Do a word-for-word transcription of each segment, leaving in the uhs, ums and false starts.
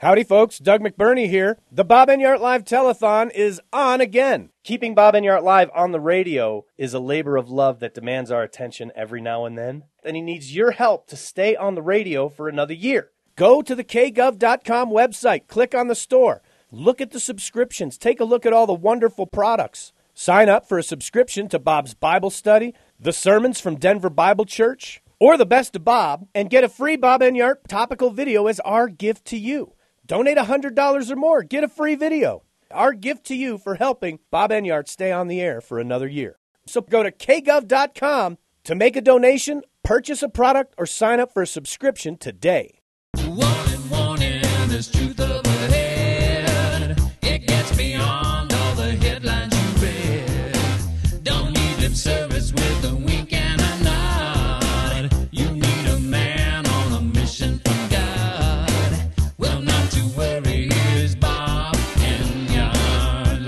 Howdy, folks. Doug McBurney here. The Bob Enyart Live Telethon is on again. Keeping Bob Enyart Live on the radio is a labor of love that demands our attention every now and then, and he needs your help to stay on the radio for another year. Go to the k gov dot com website, click on the store, look at the subscriptions, take a look at all the wonderful products. Sign up for a subscription to Bob's Bible Study, the sermons from Denver Bible Church, or the Best of Bob, and get a free Bob Enyart topical video as our gift to you. Donate one hundred dollars or more. Get a free video. Our gift to you for helping Bob Enyart stay on the air for another year. So go to k gov dot com to make a donation, purchase a product, or sign up for a subscription today. Warning, warning, there's truth up ahead. It gets beyond all the headlines you read. Don't need lip service with a wink and a nod. You need a man on a mission from God. Well, not to worry, here's Bob Enyart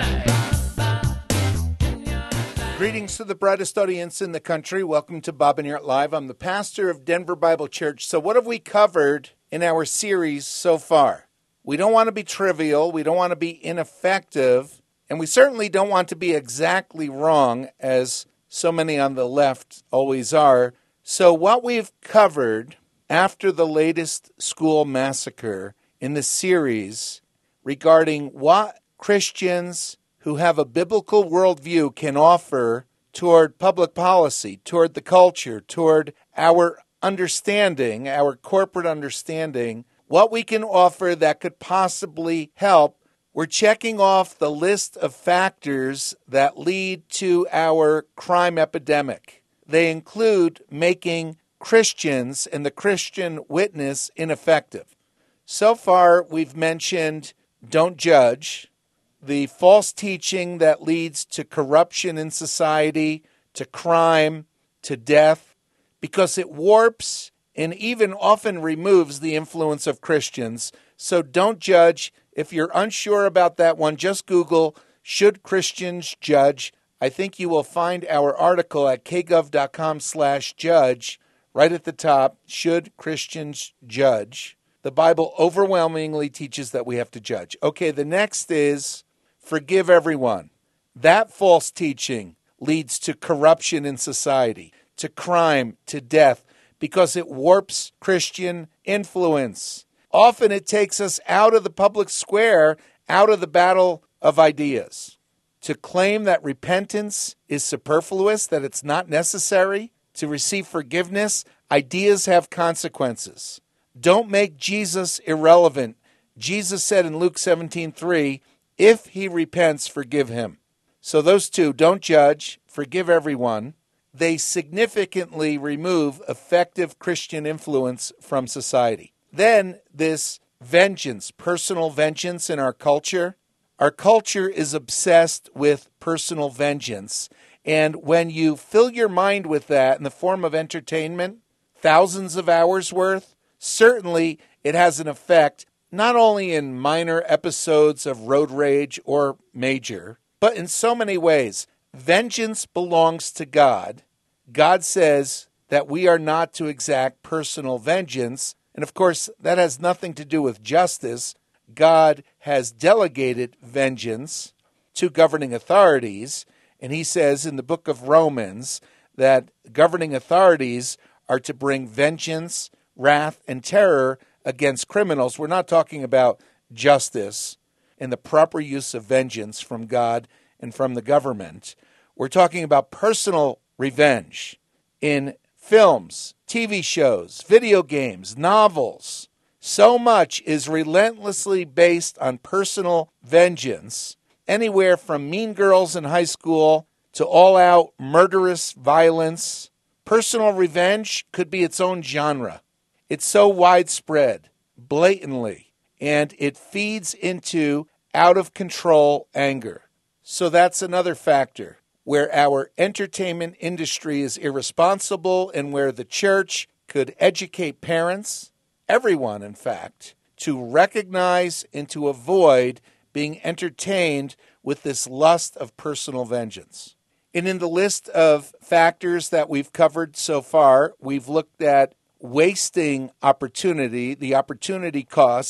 Live. Greetings to the brightest audience in the country. Welcome to Bob Enyart Live. I'm the pastor of Denver Bible Church. So what have we covered in our series so far? We don't want to be trivial. We don't want to be ineffective. And we certainly don't want to be exactly wrong, as so many on the left always are. So what we've covered after the latest school massacre in the series regarding what Christians who have a biblical worldview can offer toward public policy, toward the culture, toward our understanding, our corporate understanding, what we can offer that could possibly help. We're checking off the list of factors that lead to our crime epidemic. They include making Christians and the Christian witness ineffective. So far, we've mentioned don't judge, the false teaching that leads to corruption in society, to crime, to death, because it warps and even often removes the influence of Christians. So don't judge. If you're unsure about that one, just Google, should Christians judge? I think you will find our article at k gov dot com slash judge right at the top, should Christians judge? The Bible overwhelmingly teaches that we have to judge. Okay, the next is forgive everyone. That false teaching leads to corruption in society, to crime, to death, because it warps Christian influence. Often it takes us out of the public square, out of the battle of ideas. To claim that repentance is superfluous, that it's not necessary to receive forgiveness, ideas have consequences. Don't make Jesus irrelevant. Jesus said in Luke seventeen three, if he repents, forgive him. So those two, don't judge, forgive everyone. They significantly remove effective Christian influence from society. Then this vengeance, personal vengeance in our culture. Our culture is obsessed with personal vengeance. And when you fill your mind with that in the form of entertainment, thousands of hours worth, certainly it has an effect not only in minor episodes of road rage or major, but in so many ways. Vengeance belongs to God. God says that we are not to exact personal vengeance. And of course, that has nothing to do with justice. God has delegated vengeance to governing authorities. And he says in the book of Romans that governing authorities are to bring vengeance, wrath, and terror against criminals. We're not talking about justice and the proper use of vengeance from God and from the government. We're talking about personal revenge in films, T V shows, video games, novels. So much is relentlessly based on personal vengeance, anywhere from Mean Girls in high school to all-out murderous violence. Personal revenge could be its own genre. It's so widespread, blatantly, and it feeds into out-of-control anger. So that's another factor where our entertainment industry is irresponsible and where the church could educate parents, everyone in fact, to recognize and to avoid being entertained with this lust of personal vengeance. And in the list of factors that we've covered so far, we've looked at wasting opportunity, the opportunity cost.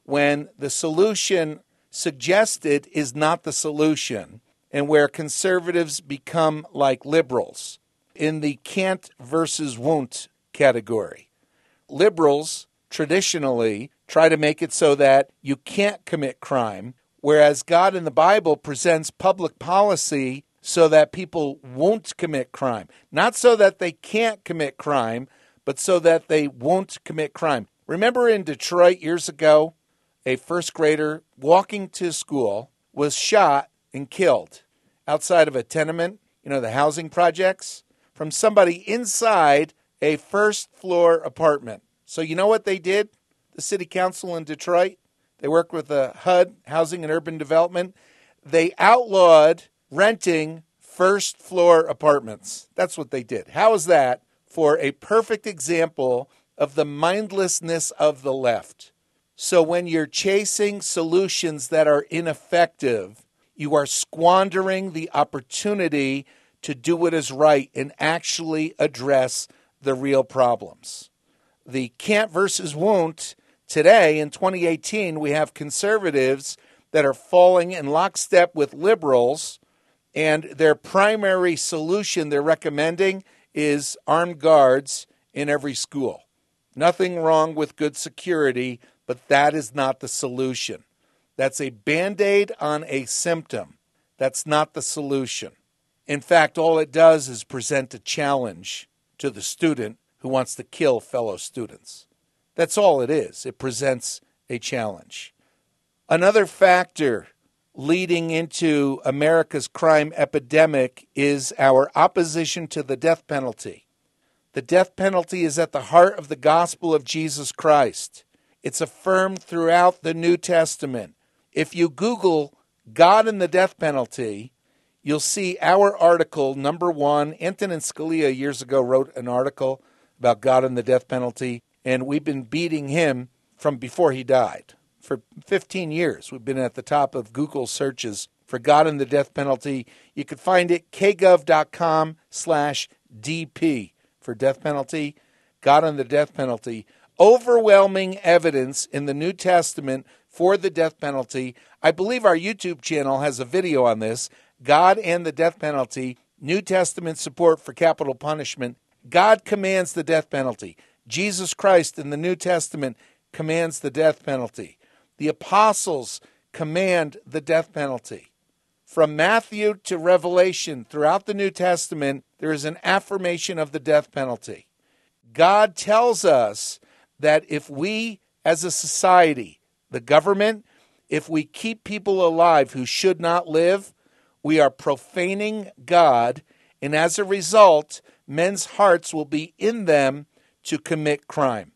when the solution suggested is not the solution, and where conservatives become like liberals in the can't versus won't category. Liberals traditionally try to make it so that you can't commit crime, whereas God in the Bible presents public policy so that people won't commit crime. Not so that they can't commit crime, but so that they won't commit crime. Remember in Detroit years ago, a first grader walking to school was shot and killed outside of a tenement, you know, the housing projects, from somebody inside a first floor apartment. So you know what they did? The city council in Detroit, they worked with the H U D, Housing and Urban Development. They outlawed renting first floor apartments. That's what they did. How is that for a perfect example of the mindlessness of the left? So when you're chasing solutions that are ineffective, you are squandering the opportunity to do what is right and actually address the real problems. The can't versus won't, today in twenty eighteen, we have conservatives that are falling in lockstep with liberals, and their primary solution they're recommending is armed guards in every school. Nothing wrong with good security, but that is not the solution. That's a Band-Aid on a symptom. That's not the solution. In fact, all it does is present a challenge to the student who wants to kill fellow students. That's all it is. It presents a challenge. Another factor leading into America's crime epidemic is our opposition to the death penalty. The death penalty is at the heart of the gospel of Jesus Christ. It's affirmed throughout the New Testament. If you Google God and the death penalty, you'll see our article, number one. Antonin Scalia years ago wrote an article about God and the death penalty, and we've been beating him from before he died. For fifteen years, we've been at the top of Google searches for God and the death penalty. You can find it kgov.com slash DP for death penalty, God and the death penalty. Overwhelming evidence in the New Testament for the death penalty. I believe our YouTube channel has a video on this. God and the death penalty, New Testament support for capital punishment. God commands the death penalty. Jesus Christ in the New Testament commands the death penalty. The apostles command the death penalty. From Matthew to Revelation, throughout the New Testament, there is an affirmation of the death penalty. God tells us that if we, as a society, the government, if we keep people alive who should not live, we are profaning God, and as a result, men's hearts will be in them to commit crime.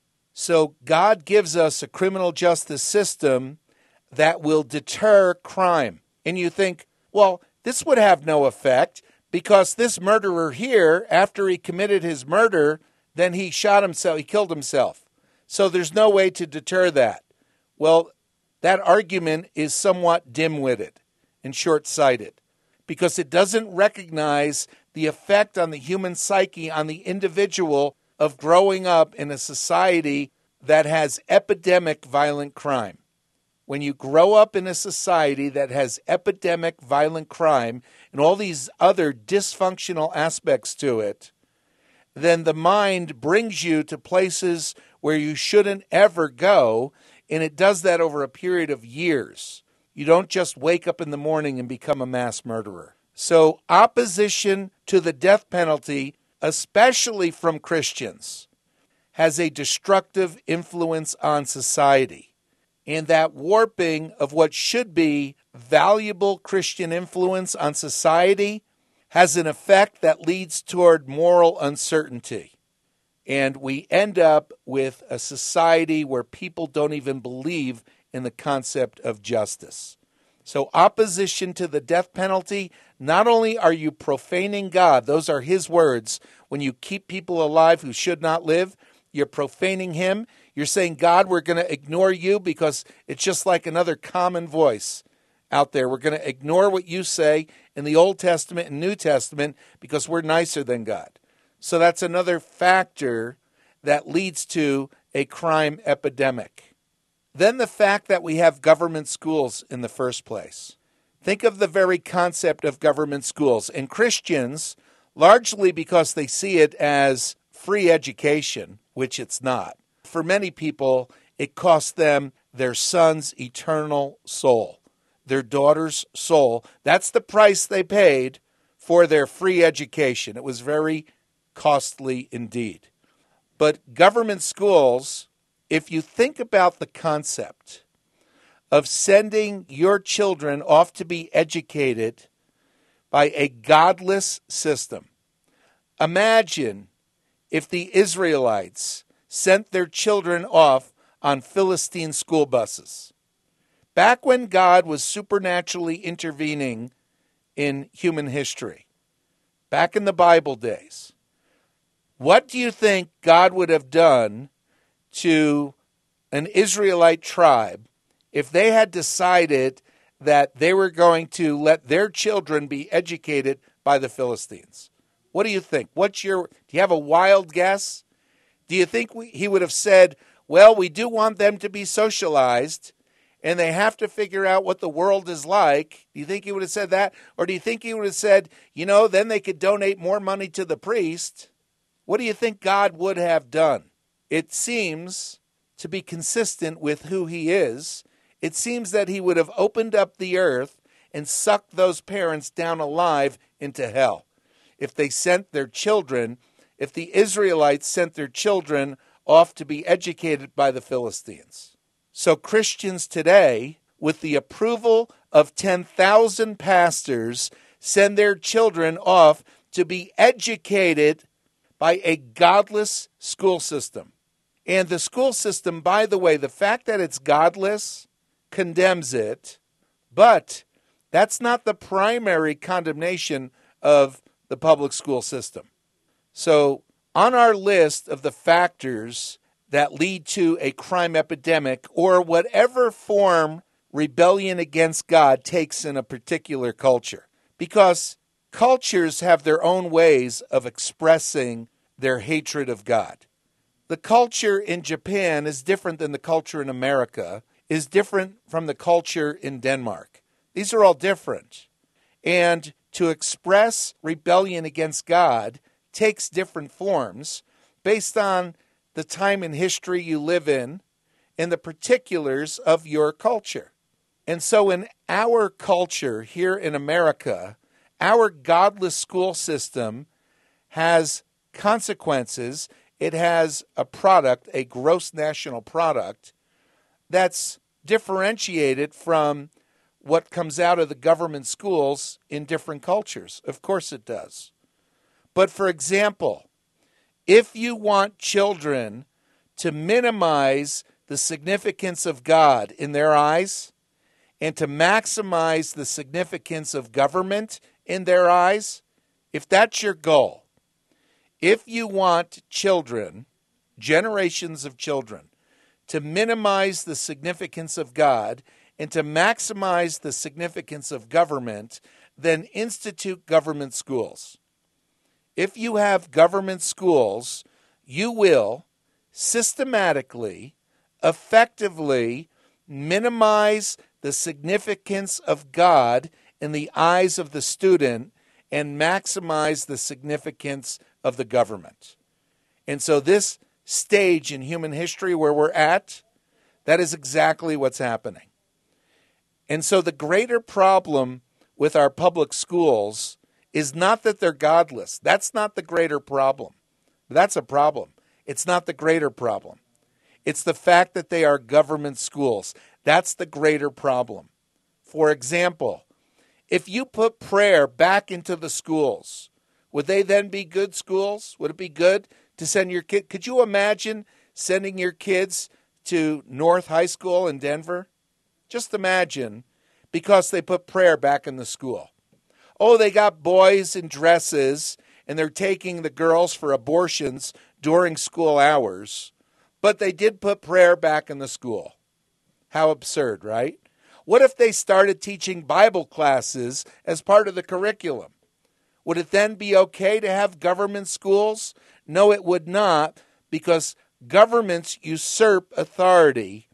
So God gives us a criminal justice system that will deter crime. And you think, well, this would have no effect because this murderer here, after he committed his murder, then he shot himself, he killed himself. So there's no way to deter that. Well, that argument is somewhat dim-witted and short-sighted because it doesn't recognize the effect on the human psyche, on the individual, of growing up in a society that has epidemic violent crime. When you grow up in a society that has epidemic violent crime and all these other dysfunctional aspects to it, then the mind brings you to places where you shouldn't ever go, and it does that over a period of years. You don't just wake up in the morning and become a mass murderer. So opposition to the death penalty, especially from Christians, has a destructive influence on society. And that warping of what should be valuable Christian influence on society has an effect that leads toward moral uncertainty. And we end up with a society where people don't even believe in the concept of justice. So opposition to the death penalty, not only are you profaning God, those are his words, when you keep people alive who should not live, you're profaning him. You're saying, God, we're going to ignore you because it's just like another common voice out there. We're going to ignore what you say in the Old Testament and New Testament because we're nicer than God. So that's another factor that leads to a crime epidemic. Then the fact that we have government schools in the first place. Think of the very concept of government schools. And Christians, largely because they see it as free education, which it's not. For many people, it costs them their son's eternal soul, their daughter's soul. That's the price they paid for their free education. It was very costly indeed. But government schools, if you think about the concept of sending your children off to be educated by a godless system, imagine if the Israelites sent their children off on Philistine school buses. Back when God was supernaturally intervening in human history, back in the Bible days, what do you think God would have done to an Israelite tribe if they had decided that they were going to let their children be educated by the Philistines? What do you think? What's your, do you have a wild guess? Do you think we, he would have said, well, we do want them to be socialized and they have to figure out what the world is like? Do you think he would have said that? Or do you think he would have said, you know, then they could donate more money to the priest? What do you think God would have done? It seems to be consistent with who he is. It seems that he would have opened up the earth and sucked those parents down alive into hell. If they sent their children, if the Israelites sent their children off to be educated by the Philistines. So Christians today, with the approval of ten thousand pastors, send their children off to be educated by a godless school system. And the school system, by the way, the fact that it's godless condemns it, but that's not the primary condemnation of the public school system. So on our list of the factors that lead to a crime epidemic or whatever form rebellion against God takes in a particular culture, because cultures have their own ways of expressing their hatred of God. The culture in Japan is different than the culture in America, is different from the culture in Denmark. These are all different. And to express rebellion against God takes different forms based on the time in history you live in and the particulars of your culture. And so in our culture here in America, our godless school system has consequences. It has a product, a gross national product, that's differentiated from what comes out of the government schools in different cultures. Of course it does. But for example, if you want children to minimize the significance of God in their eyes and to maximize the significance of government in their eyes, if that's your goal, if you want children, generations of children, to minimize the significance of God and to maximize the significance of government, then institute government schools. If you have government schools, you will systematically, effectively minimize the significance of God in the eyes of the student and maximize the significance of the government. And so this stage in human history where we're at, that is exactly what's happening. And so the greater problem with our public schools is not that they're godless. That's not the greater problem. That's a problem. It's not the greater problem. It's the fact that they are government schools. That's the greater problem. For example, if you put prayer back into the schools, would they then be good schools? Would it be good to send your kid? Could you imagine sending your kids to North High School in Denver? Just imagine, because they put prayer back in the school. Oh, they got boys in dresses, and they're taking the girls for abortions during school hours, but they did put prayer back in the school. How absurd, right? What if they started teaching Bible classes as part of the curriculum? Would it then be okay to have government schools? No, it would not, because governments usurp authority.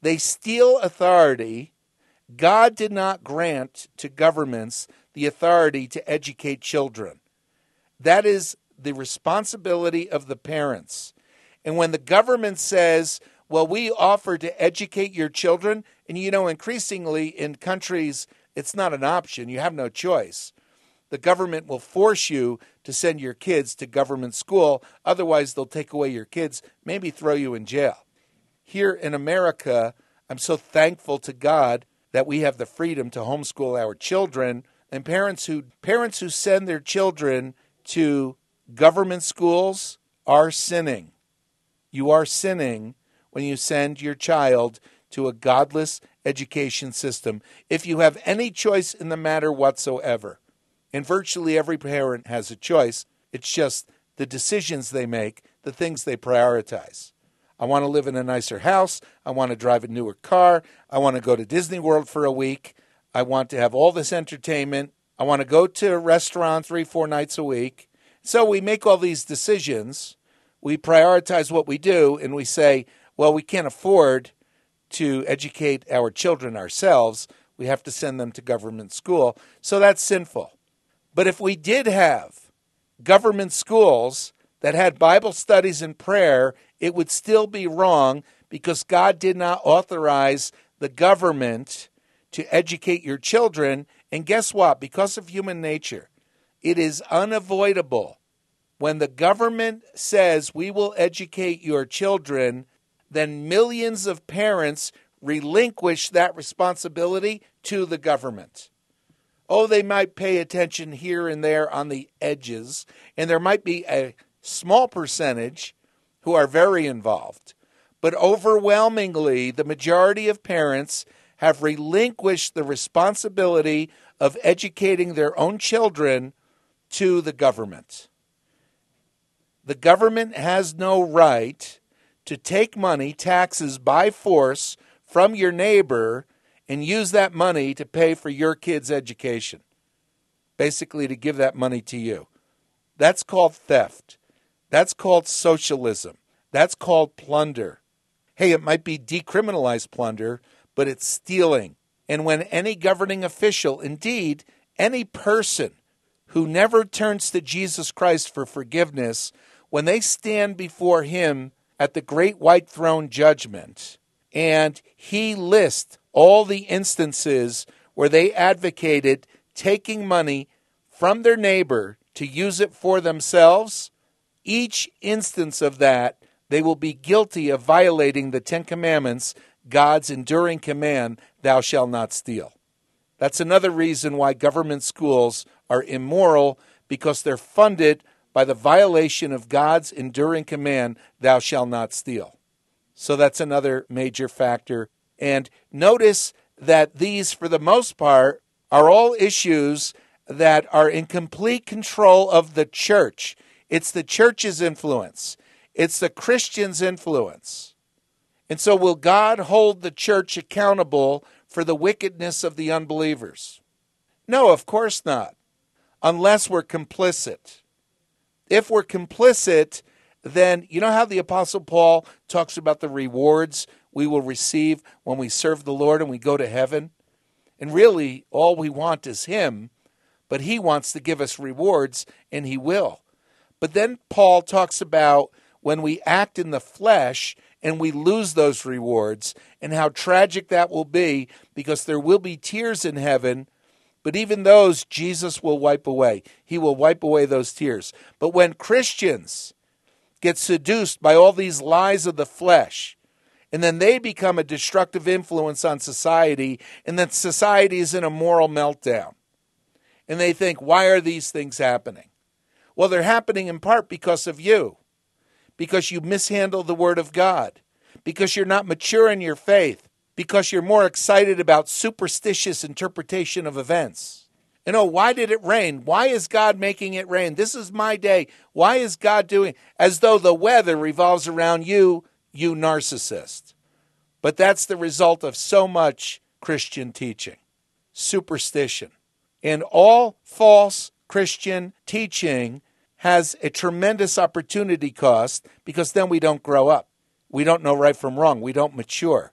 They steal authority. God did not grant to governments the authority to educate children. That is the responsibility of the parents. And when the government says, well, we offer to educate your children, and you know, increasingly in countries, it's not an option. You have no choice. The government will force you to send your kids to government school. Otherwise, they'll take away your kids, maybe throw you in jail. Here in America, I'm so thankful to God that we have the freedom to homeschool our children. And parents who parents who send their children to government schools are sinning. You are sinning when you send your child to a godless education system, if you have any choice in the matter whatsoever. And virtually every parent has a choice. It's just the decisions they make, the things they prioritize. I want to live in a nicer house. I want to drive a newer car. I want to go to Disney World for a week. I want to have all this entertainment. I want to go to a restaurant three, four nights a week. So we make all these decisions. We prioritize what we do, and we say, well, we can't afford to educate our children ourselves. We have to send them to government school. So that's sinful. But if we did have government schools that had Bible studies and prayer, it would still be wrong because God did not authorize the government to educate your children. And guess what? Because of human nature, it is unavoidable. When the government says we will educate your children, then millions of parents relinquish that responsibility to the government. Oh, they might pay attention here and there on the edges, and there might be a small percentage who are very involved. But overwhelmingly, the majority of parents have relinquished the responsibility of educating their own children to the government. The government has no right to take money, taxes by force from your neighbor and use that money to pay for your kid's education. Basically, to give that money to you. That's called theft. That's called socialism. That's called plunder. Hey, it might be decriminalized plunder, but it's stealing. And when any governing official, indeed, any person who never turns to Jesus Christ for forgiveness, when they stand before him at the great white throne judgment, and he lists all the instances where they advocated taking money from their neighbor to use it for themselves, each instance of that, they will be guilty of violating the Ten Commandments, God's enduring command, thou shalt not steal. That's another reason why government schools are immoral, because they're funded by the violation of God's enduring command, thou shalt not steal. So that's another major factor. And notice that these, for the most part, are all issues that are in complete control of the church. It's the church's influence. It's the Christian's influence. And so will God hold the church accountable for the wickedness of the unbelievers? No, of course not, unless we're complicit. If we're complicit, then you know how the Apostle Paul talks about the rewards we will receive when we serve the Lord and we go to heaven? And really, all we want is him, but he wants to give us rewards, and he will. But then Paul talks about when we act in the flesh and we lose those rewards, and how tragic that will be, because there will be tears in heaven, but even those Jesus will wipe away. He will wipe away those tears. But when Christians get seduced by all these lies of the flesh, and then they become a destructive influence on society, and then society is in a moral meltdown, and they think, why are these things happening? Well, they're happening in part because of you, because you mishandle the Word of God, because you're not mature in your faith, because you're more excited about superstitious interpretation of events. You know, why did it rain? Why is God making it rain? This is my day. Why is God doing? As though the weather revolves around you, you narcissist. But that's the result of so much Christian teaching, superstition. And all false Christian teaching has a tremendous opportunity cost, because then we don't grow up. We don't know right from wrong. We don't mature.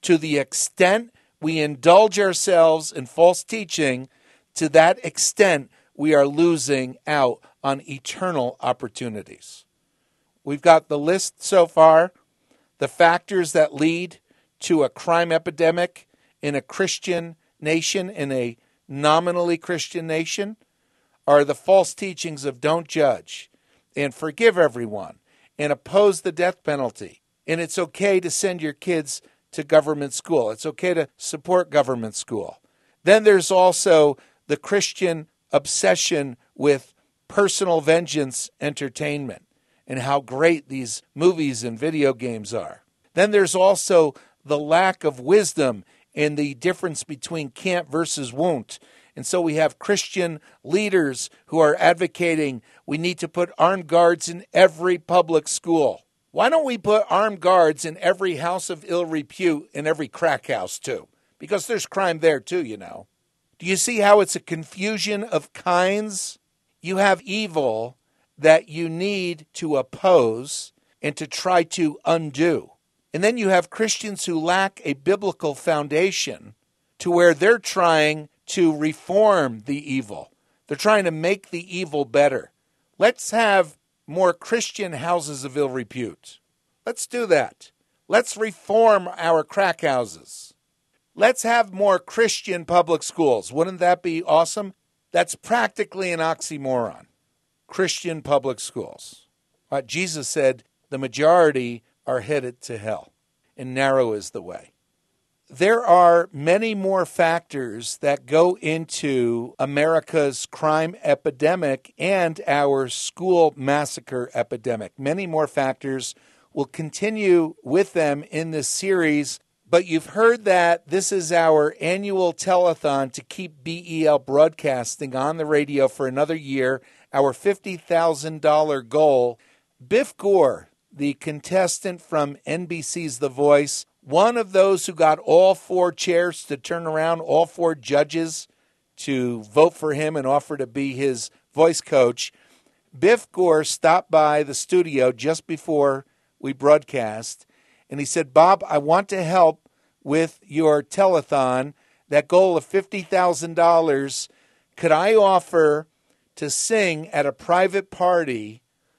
To the extent we indulge ourselves in false teaching, to that extent we are losing out on eternal opportunities. We've got the list so far, the factors that lead to a crime epidemic in a Christian nation, in a nominally Christian nation, are the false teachings of don't judge and forgive everyone and oppose the death penalty. And it's okay to send your kids to government school. It's okay to support government school. Then there's also the Christian obsession with personal vengeance entertainment and how great these movies and video games are. Then there's also the lack of wisdom and the difference between can't versus won't. And so we have Christian leaders who are advocating we need to put armed guards in every public school. Why don't we put armed guards in every house of ill repute and every crack house too? Because there's crime there too, you know. Do you see how it's a confusion of kinds? You have evil that you need to oppose and to try to undo. And then you have Christians who lack a biblical foundation to where they're trying to reform the evil. They're trying to make the evil better. Let's have more Christian houses of ill repute. Let's do that. Let's reform our crack houses. Let's have more Christian public schools. Wouldn't that be awesome? That's practically an oxymoron. Christian public schools. Uh, Jesus said the majority are headed to hell, and narrow is the way. There are many more factors that go into America's crime epidemic and our school massacre epidemic. Many more factors. We'll continue with them in this series, but you've heard that this is our annual telethon to keep B E L broadcasting on the radio for another year, our fifty thousand dollars goal. Biff Gore, the contestant from N B C's The Voice, one of those who got all four chairs to turn around, all four judges to vote for him and offer to be his voice coach. Biff Gore stopped by the studio just before we broadcast, and he said, Bob, I want to help with your telethon, that goal of fifty thousand dollars. Could I offer to sing at a private party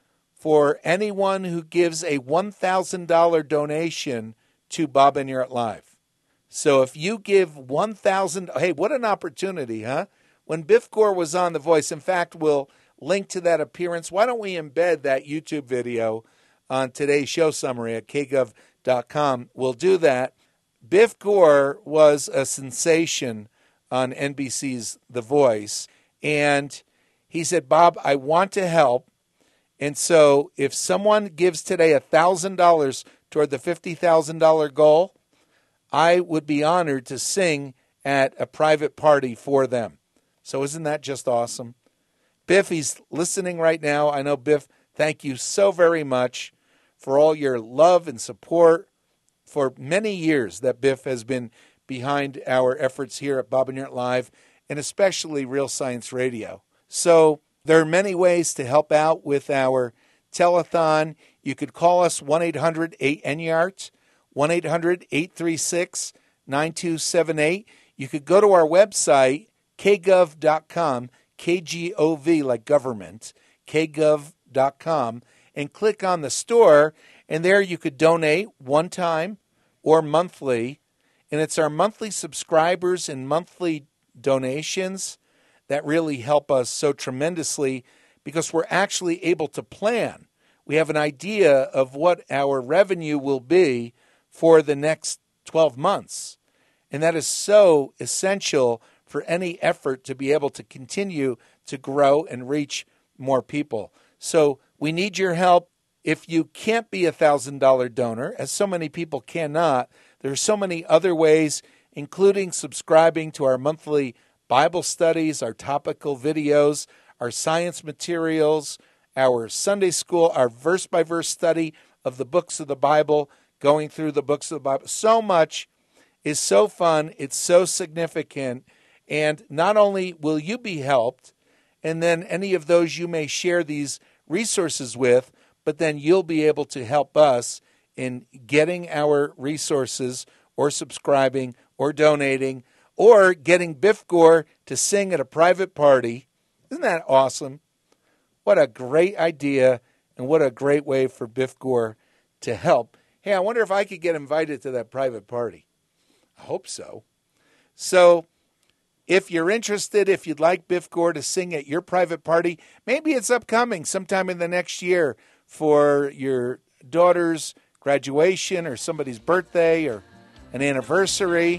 for anyone who gives a one thousand dollars donation to Bob and Enyart Live? So if you give one thousand dollars, hey, what an opportunity, huh? When Biff Gore was on The Voice, in fact, we'll link to that appearance. Why don't we embed that YouTube video on today's show summary at k gov dot com? We'll do that. Biff Gore was a sensation on N B C's The Voice, and he said, Bob, I want to help. And so if someone gives today one thousand dollars toward the fifty thousand dollars goal, I would be honored to sing at a private party for them. So isn't that just awesome? Biff, he's listening right now. I know, Biff, thank you so very much for all your love and support for many years that Biff has been behind our efforts here at Bob and Enyart Live, and especially Real Science Radio. So there are many ways to help out with our telethon. You could call us one eight hundred eight Enyart, one eight hundred eight three six nine two seven eight. You could go to our website, k gov dot com, K G O V like government, k gov dot com, and click on the store, and there you could donate one time or monthly. And it's our monthly subscribers and monthly donations that really help us so tremendously, because we're actually able to plan. We have an idea of what our revenue will be for the next twelve months. And that is so essential for any effort to be able to continue to grow and reach more people. So we need your help. If you can't be a one thousand dollars donor, as so many people cannot, there are so many other ways, including subscribing to our monthly Bible studies, our topical videos, our science materials, our Sunday school, our verse-by-verse study of the books of the Bible, going through the books of the Bible. So much is so fun. It's so significant. And not only will you be helped, and then any of those you may share these resources with, but then you'll be able to help us in getting our resources or subscribing or donating or getting Biff Gore to sing at a private party. Isn't that awesome? What a great idea, and what a great way for Biff Gore to help. Hey, I wonder if I could get invited to that private party. I hope so. So if you're interested, if you'd like Biff Gore to sing at your private party, maybe it's upcoming sometime in the next year for your daughter's graduation or somebody's birthday or an anniversary.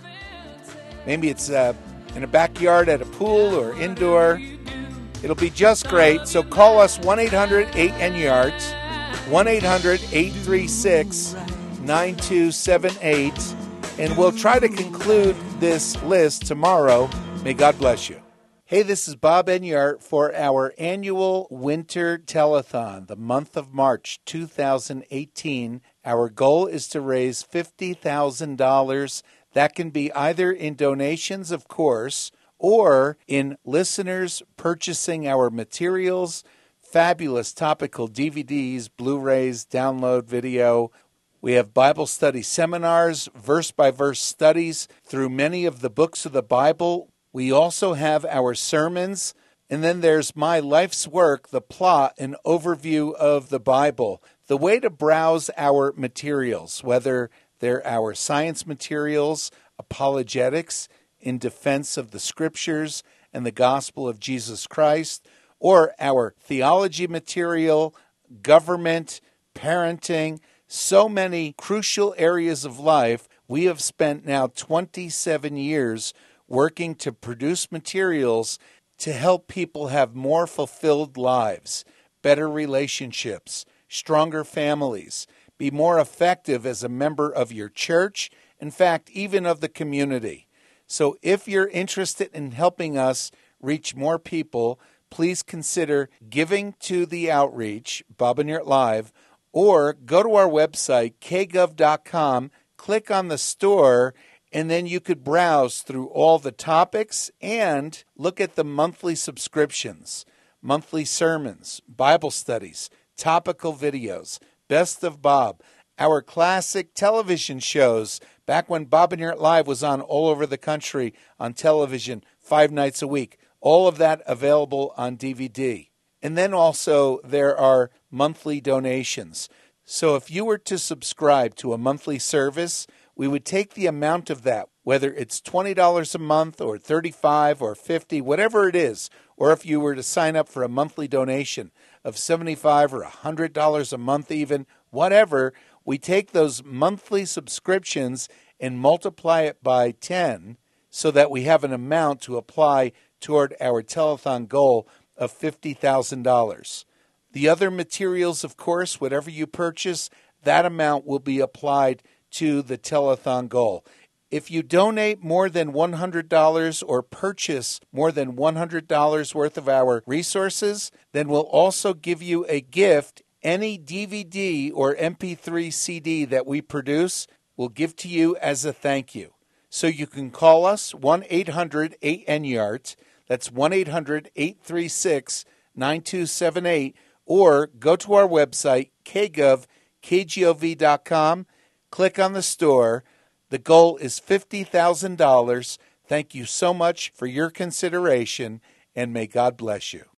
Maybe it's uh, in a backyard at a pool or indoor. It'll be just great. So call us one eight hundred eight N Y A R T, one eight hundred eight three six nine two seven eight, and we'll try to conclude this list tomorrow. May God bless you. Hey, this is Bob Enyart for our annual Winter Telethon, the month of March two thousand eighteen. Our goal is to raise fifty thousand dollars. That can be either in donations, of course, or in listeners purchasing our materials, fabulous topical D V Ds, Blu-rays, download video. We have Bible study seminars, verse-by-verse studies through many of the books of the Bible. We also have our sermons, and then there's my life's work, the plot and overview of the Bible. The way to browse our materials, whether they're our science materials, apologetics in defense of the Scriptures and the gospel of Jesus Christ, or our theology material, government, parenting, so many crucial areas of life. We have spent now twenty-seven years working to produce materials to help people have more fulfilled lives, better relationships, stronger families, be more effective as a member of your church, in fact, even of the community. So if you're interested in helping us reach more people, please consider giving to the outreach, Bob Enyart Live, or go to our website, k gov dot com, click on the store, and then you could browse through all the topics and look at the monthly subscriptions, monthly sermons, Bible studies, topical videos, Best of Bob, our classic television shows, back when Bob Enyart Live was on all over the country on television five nights a week. All of that available on D V D. And then also there are monthly donations. So if you were to subscribe to a monthly service, we would take the amount of that, whether it's twenty dollars a month or thirty-five dollars or fifty dollars, whatever it is, or if you were to sign up for a monthly donation of seventy-five dollars or one hundred dollars a month even, whatever, we take those monthly subscriptions and multiply it by ten so that we have an amount to apply toward our telethon goal of fifty thousand dollars. The other materials, of course, whatever you purchase, that amount will be applied to the telethon goal. If you donate more than one hundred dollars or purchase more than one hundred dollars worth of our resources, then we'll also give you a gift. Any D V D or M P three C D that we produce, we'll give to you as a thank you. So you can call us, one eight hundred eight N Y A R T, that's one eight hundred eight three six nine two seven eight, or go to our website, k gov dot com, click on the store. The goal is fifty thousand dollars. Thank you so much for your consideration, and may God bless you.